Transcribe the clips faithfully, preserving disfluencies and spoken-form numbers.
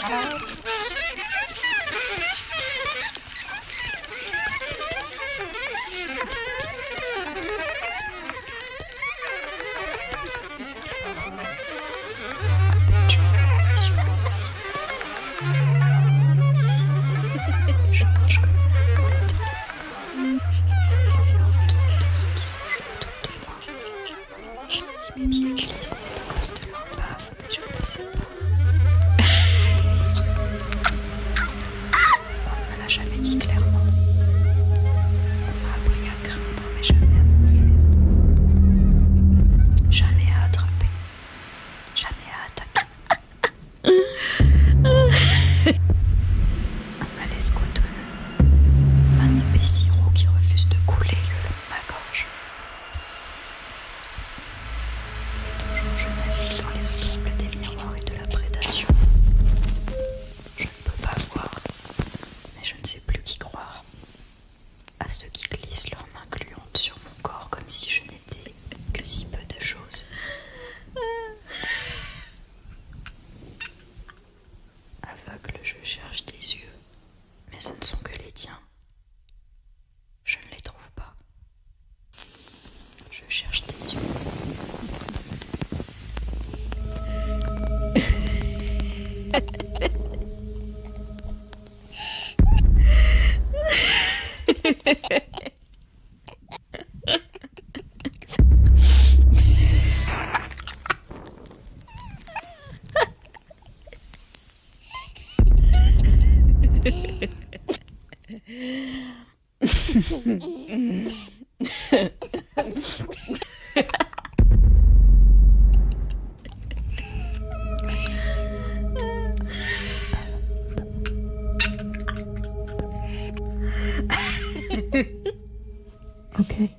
Okay.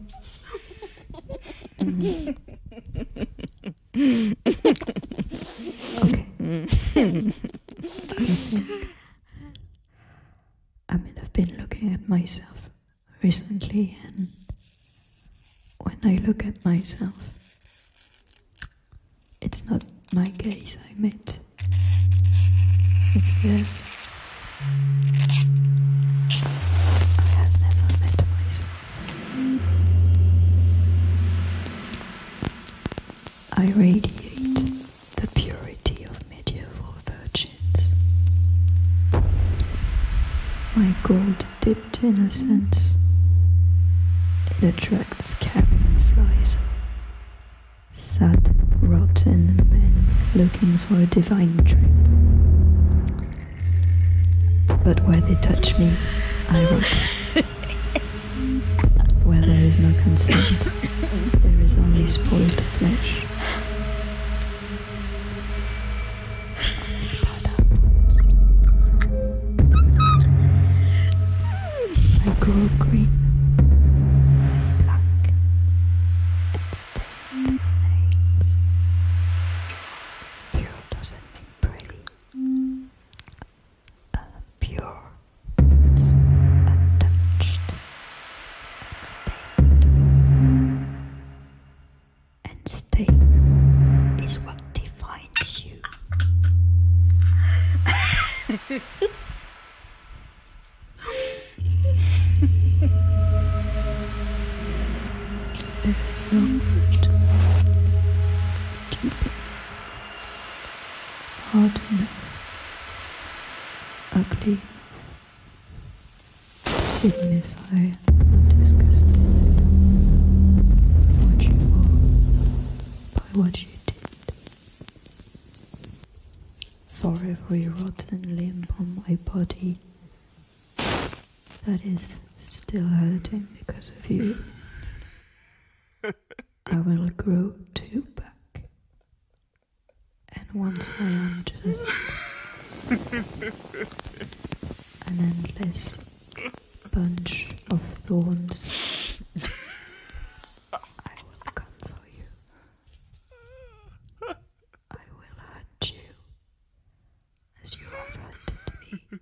Mm. Okay. I mean, I've been looking at myself recently, and when I look at myself, it's not my gaze I met, it's theirs. I have never met myself. I radiate the purity of medieval virgins. My gold dipped innocence, it attracts carrion flies, sad, rotten men looking for a divine trip. But where they touch me, I rot. Where there is no consent, there is only spoiled flesh. I grow green, black, and stained nails. Pure doesn't mean pretty. Uh, pure means untouched and stained. And stain is what defines you. There is no root, deep, hard enough, ugly, signify disgusted what you are by what you did. For every rotten limb on my body that is still hurting because of you, I will grow two back, and once I am just an endless bunch of thorns, I will come for you. I will hurt you as you have hurted me.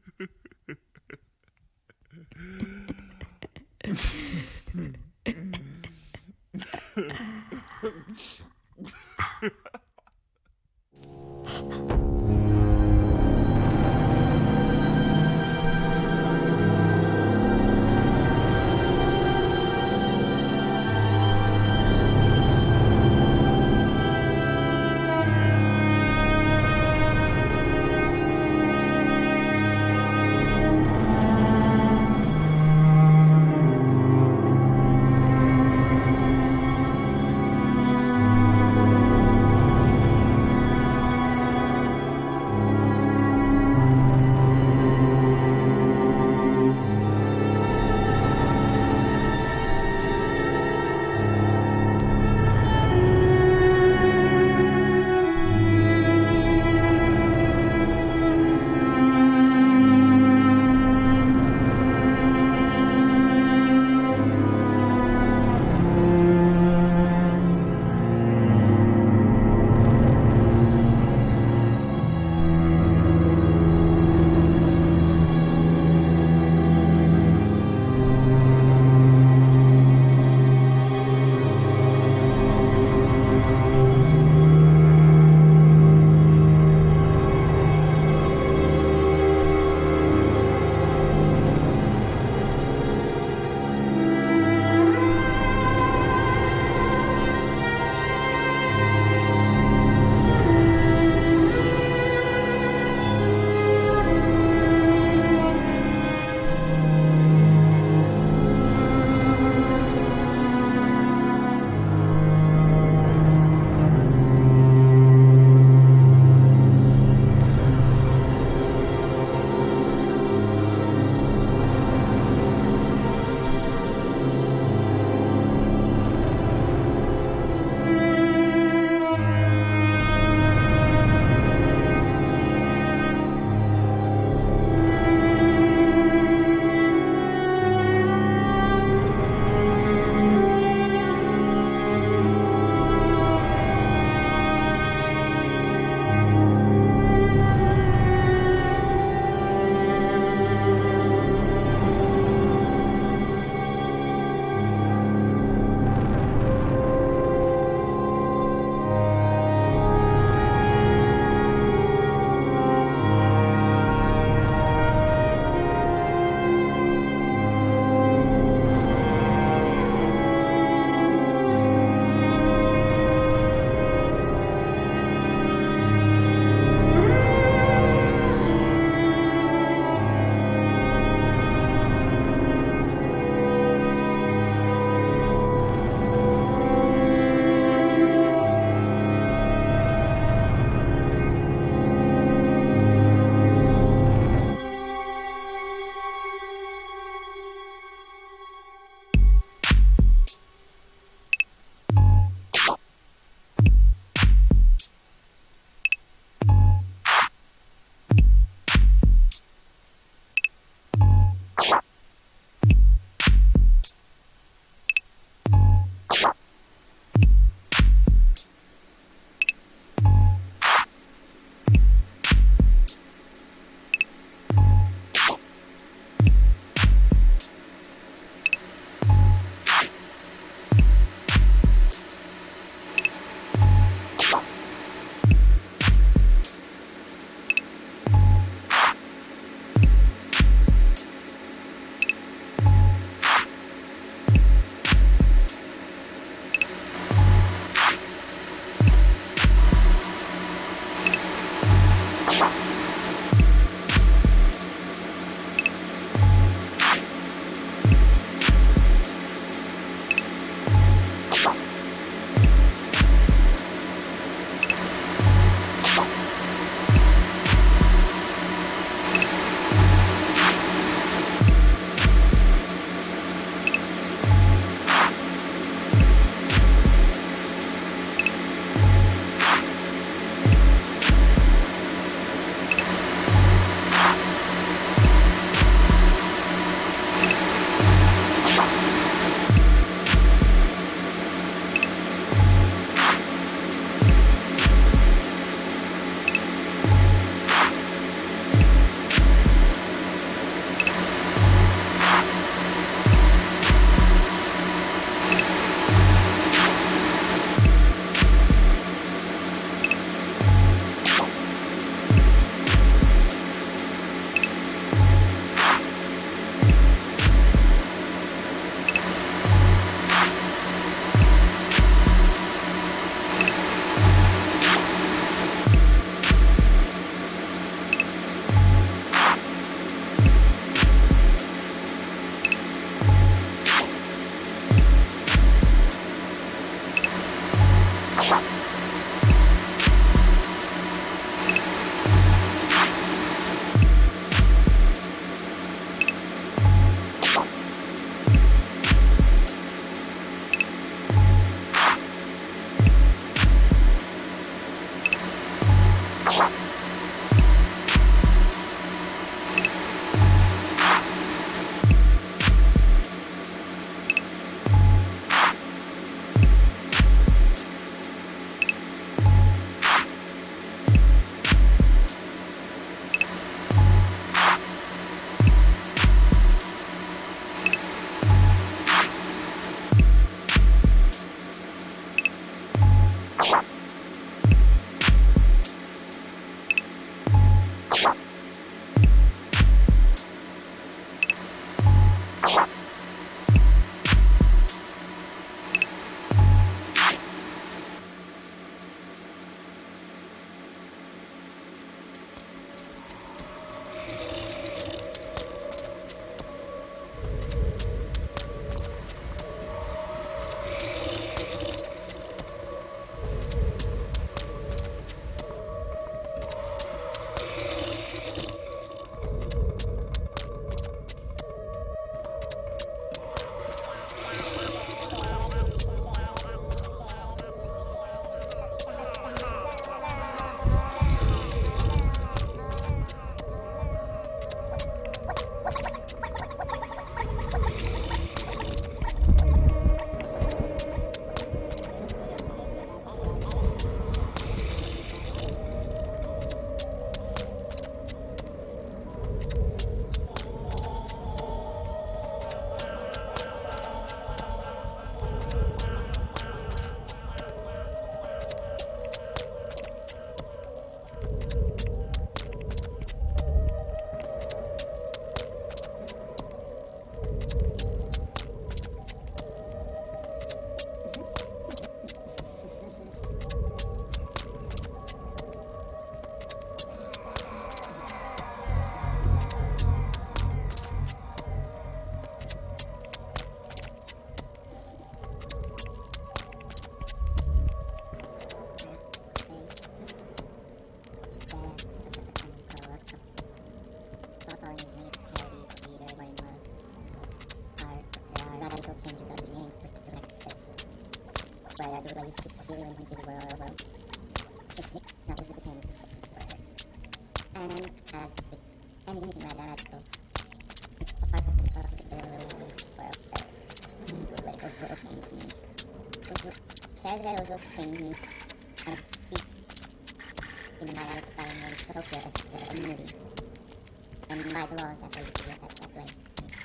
And as with any anything rather magical, it's a part of the world that they're really spoiled for labels will change me. Share the those things and see in the Maya environment Tokyo as the community. And by the laws that they feel that that's right.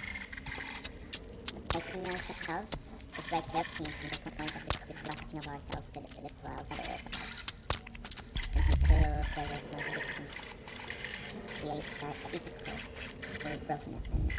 But in ourselves is right there from the point of the reflection of ourselves to this world that it is about. And until there is no resistance, create that equals for brokenness and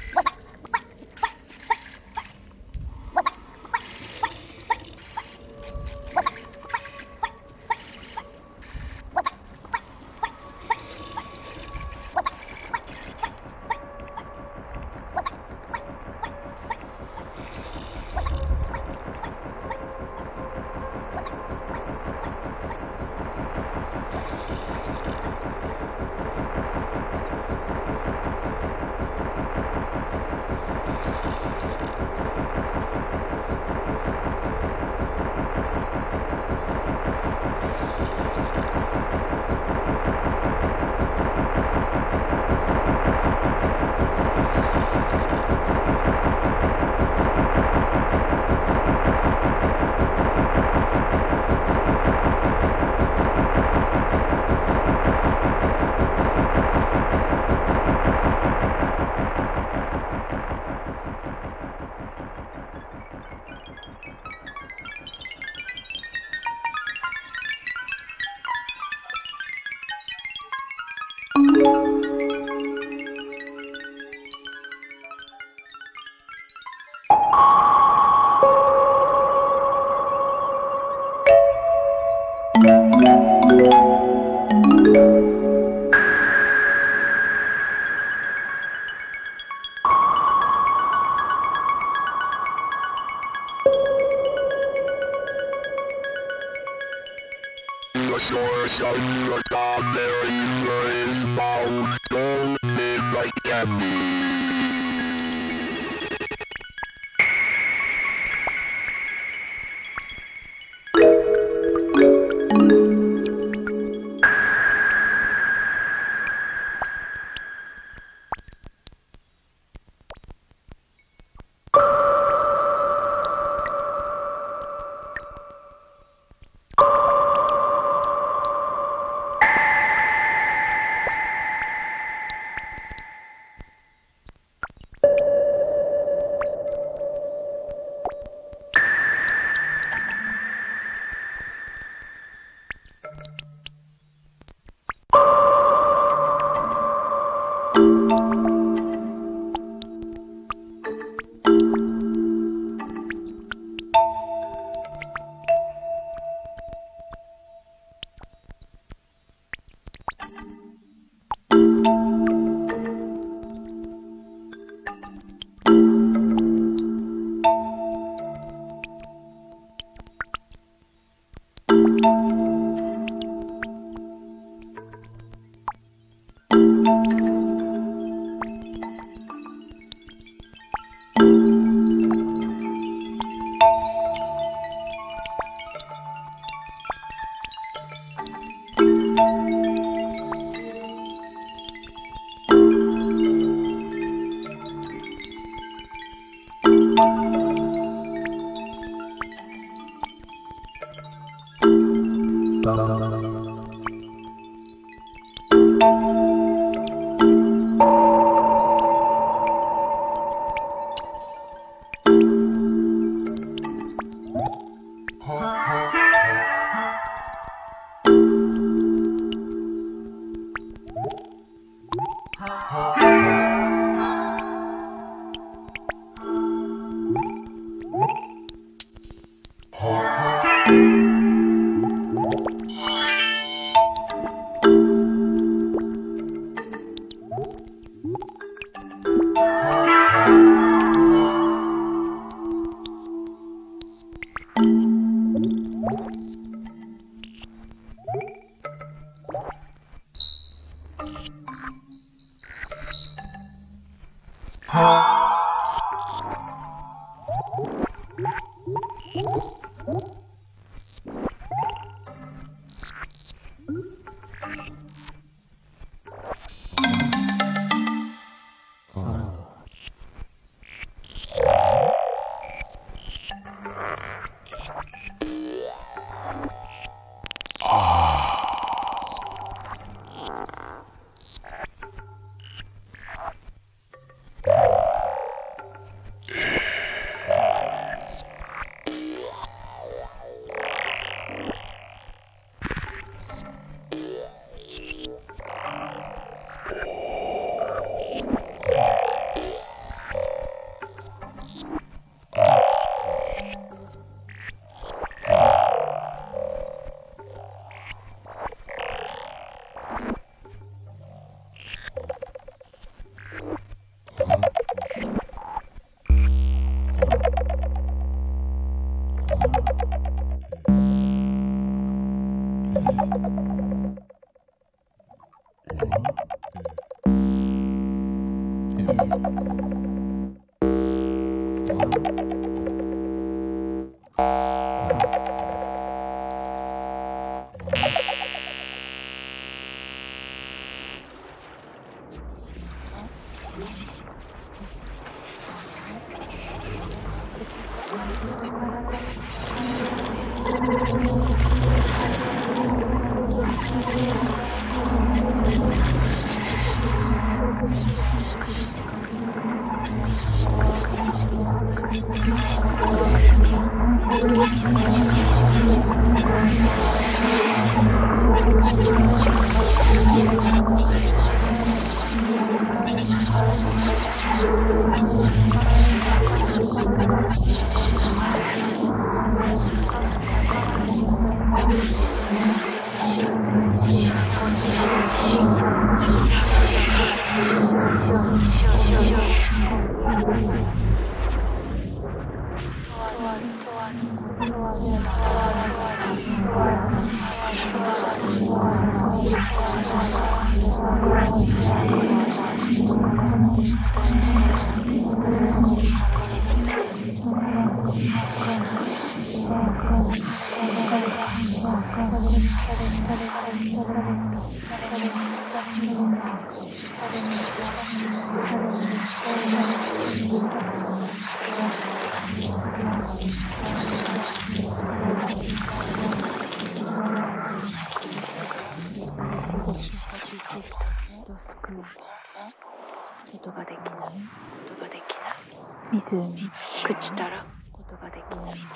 ことができないことができない湖朽ちたらことができないに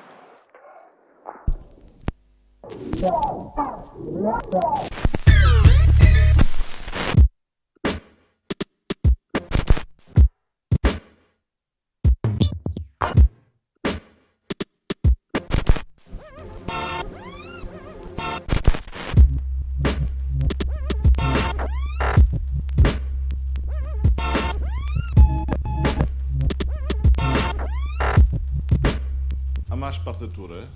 A masz partytury?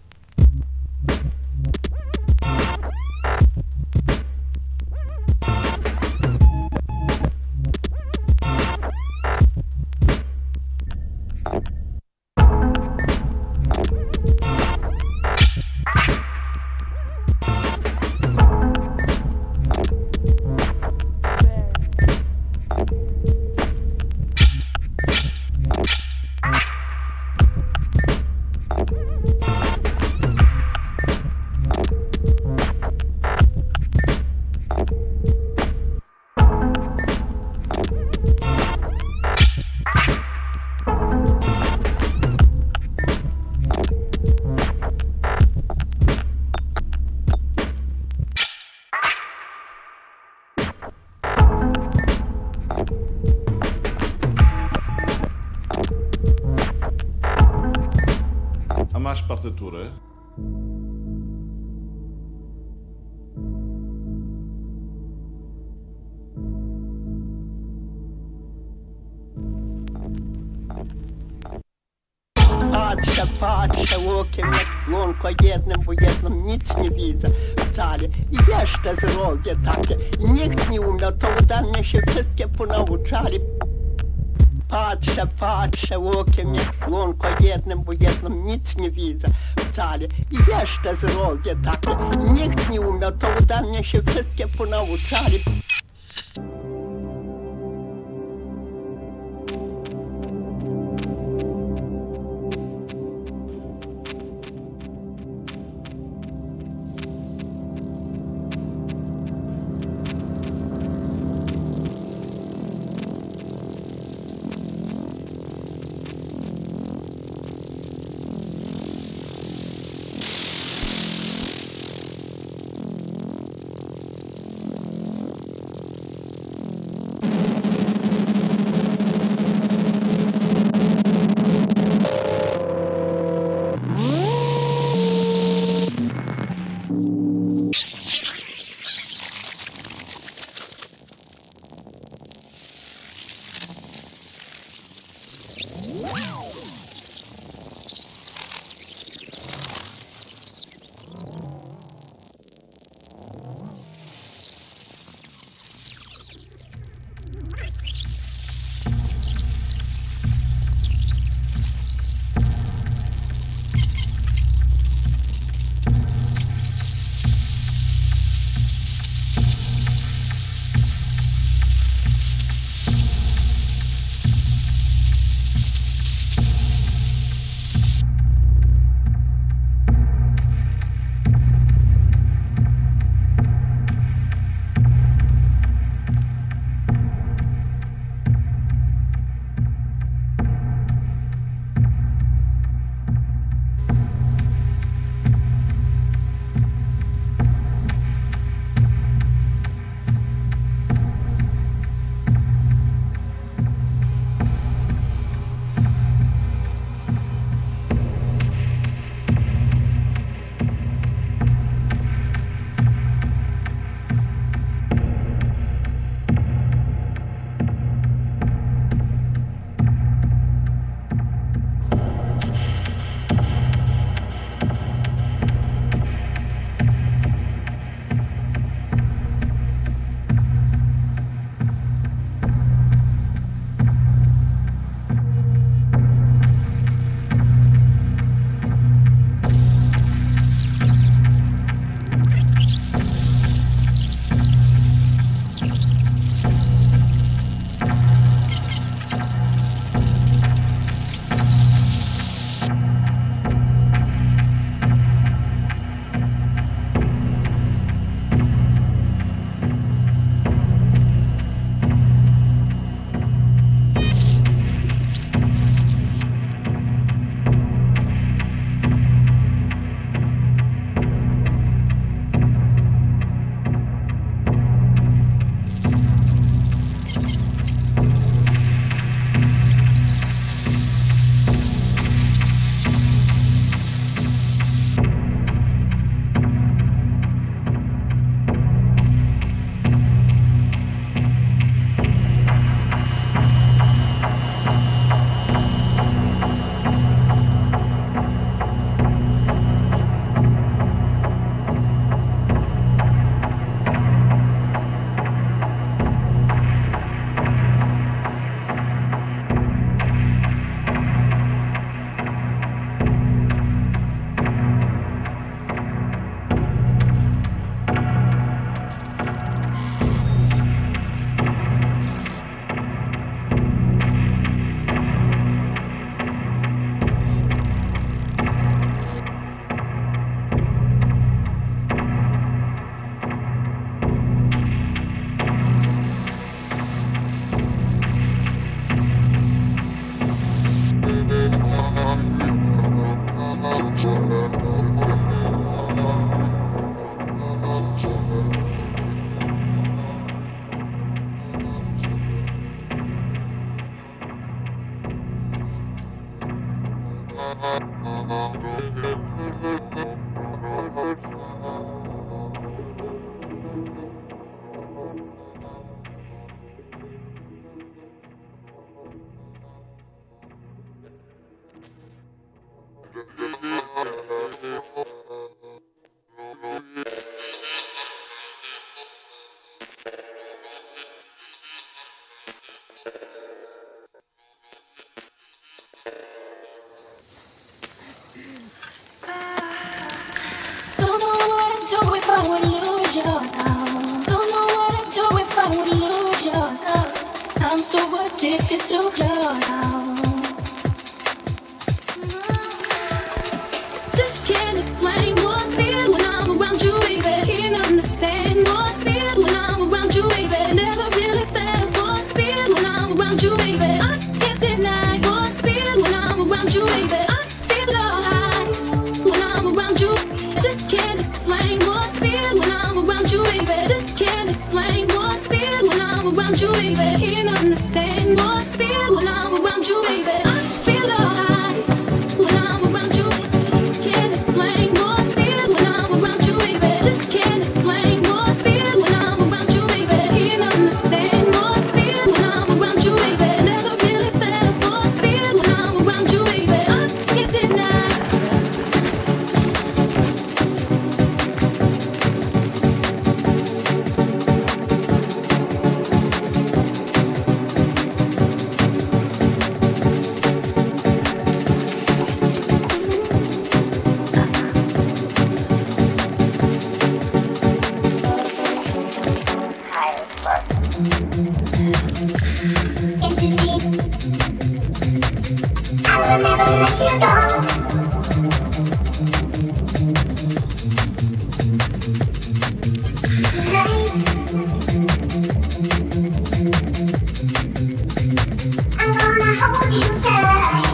A masz partytury? Patrzę, patrzę łokiem jak słonko jednym, bo jednym nic nie widzę wcale. I jeszcze zrobię takie i nikt nie umiał, to ode mnie się wszystkie ponauczali. Patrzę, patrzę łokiem jak słonko jednym, bo jednym nic nie widzę wcale. I jeszcze zrobię takie i nikt nie umiał, to ode mnie się wszystkie ponauczali. Addicted to love. Just can't explain what I feel when I'm around you, baby. Can't understand what I feel when I'm around you, baby. Never really felt what I feel when I'm around you, baby. I can't deny what I feel when I'm around you, baby. I feel alright when I'm around you. Just can't explain what I feel when I'm around you, baby. Just can't explain what I feel when I'm around you, baby. Can't understand what I feel when I'm around you, baby. I feel alright when I'm around you. Can't explain what I feel when I'm around you, baby. Just can't explain what I feel when I'm around you, baby. Can't understand what I feel when I'm around you, baby. Never really felt what I feel when I'm around you, baby. I can't deny. Can't you see? I will never let you go. Tonight, I'm gonna hold you tight.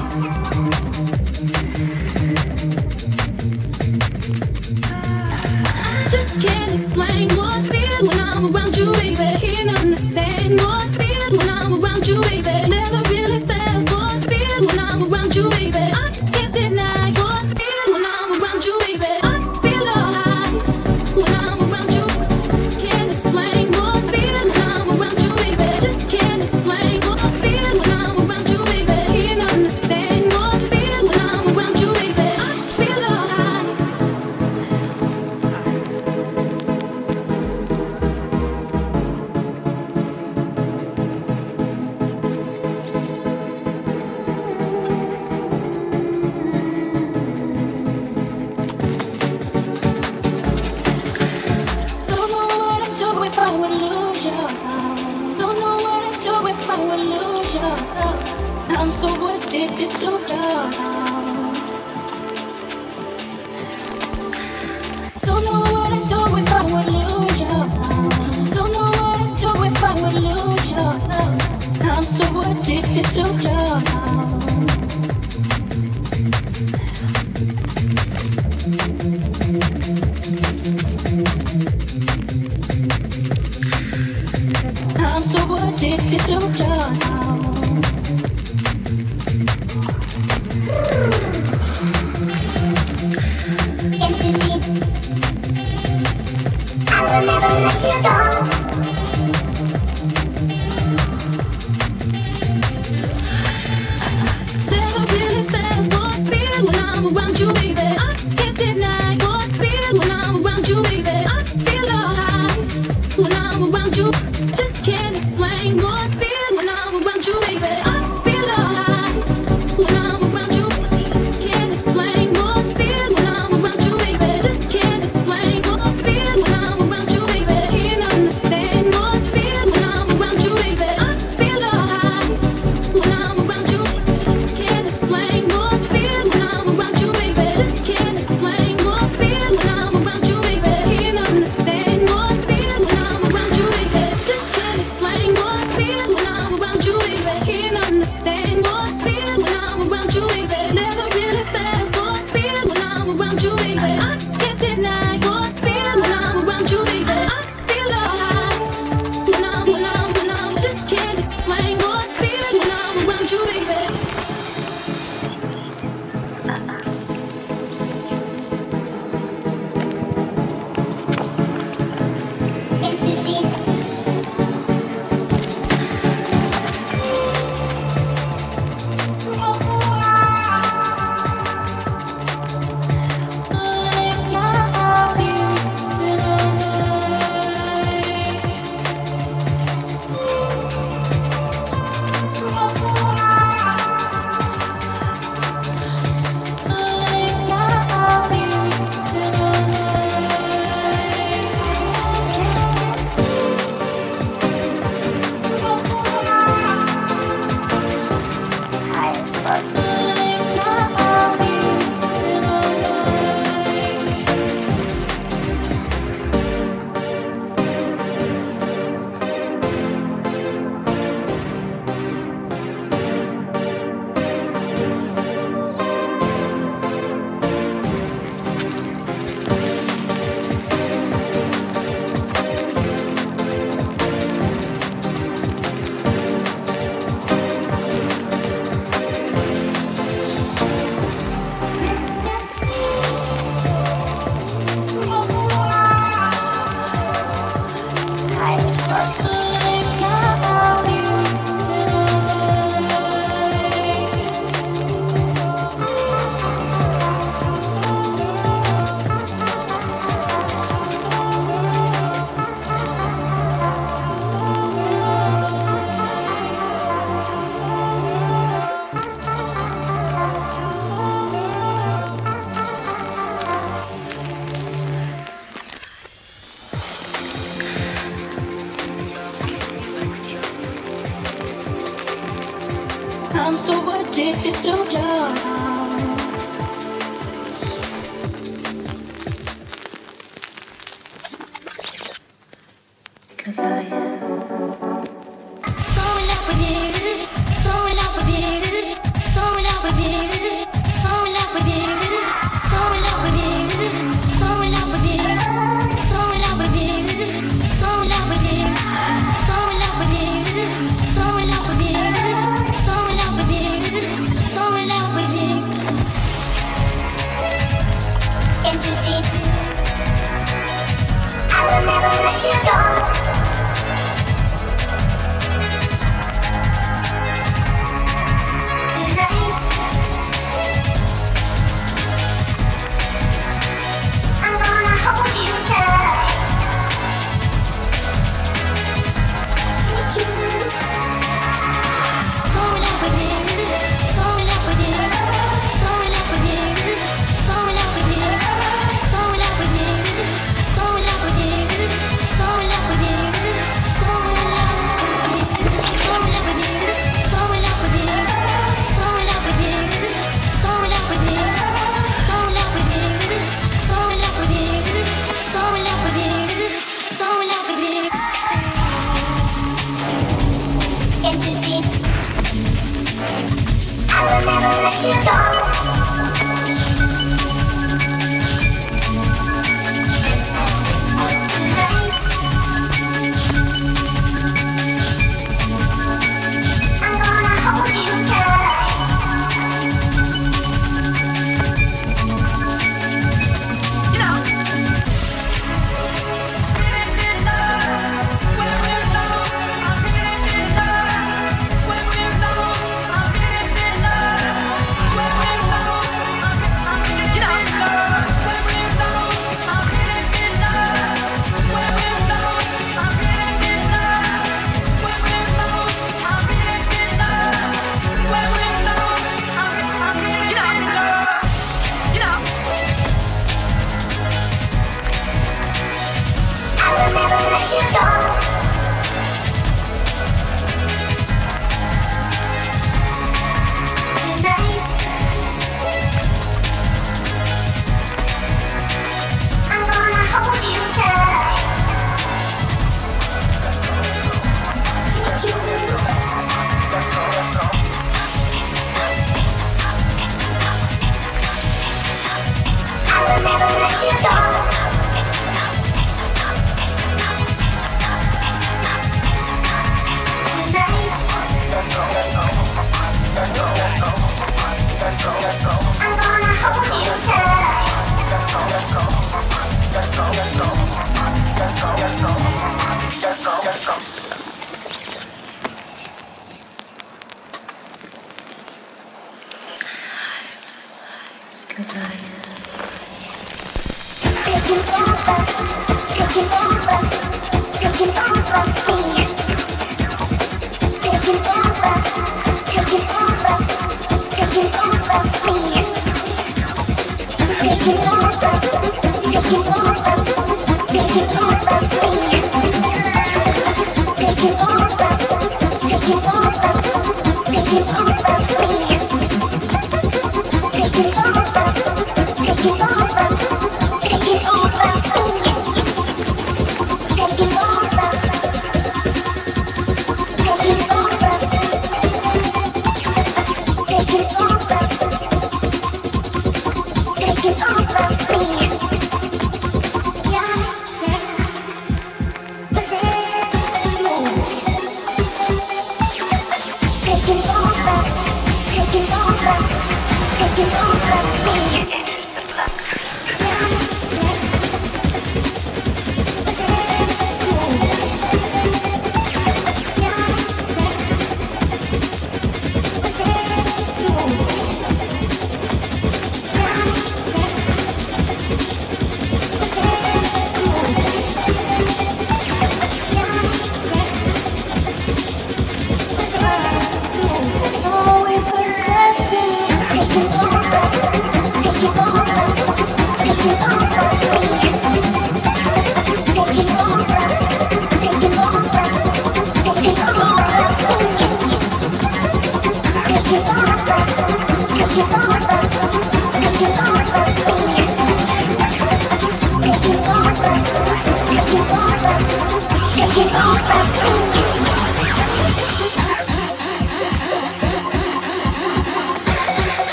Just can't explain what I feel when I'm around you, baby. Can't understand what I feel when I'm around you, baby. Never really felt what I feel when I'm around you, baby. I can't deny what I feel when I'm around you, baby. I feel alright when I'm around you. Can't explain what I feel when I'm around you, baby. Just can't explain what I feel when I'm around you, baby. Can't understand what I feel when I'm around you, baby. I feel alright. Don't know what I'd do if I would lose you. Don't know what I'd do if I would lose you. I'm so addicted to love. Don't know what I'd do if I would lose you. Don't know what I'd do if I would lose you. I'm so addicted to love. I'm so addicted to love. Can't you see? I will never let you go. Never really felt what I feel when I'm around you, baby. I can't deny what I feel when I'm around you, baby. I feel alright when I'm around you. Just can't explain what I feel when I'm around you, I'm so addicted to love. Cause I am so in love with you, so in love with you, so in love with you, so in love with you, so in love with you, so in love with you, so in love with you, so in love with you, so in love with you, so in love with you, so in love with you, so in love with you. Can't you see? I will never let you go. Oh, we possess you. Wiadomo,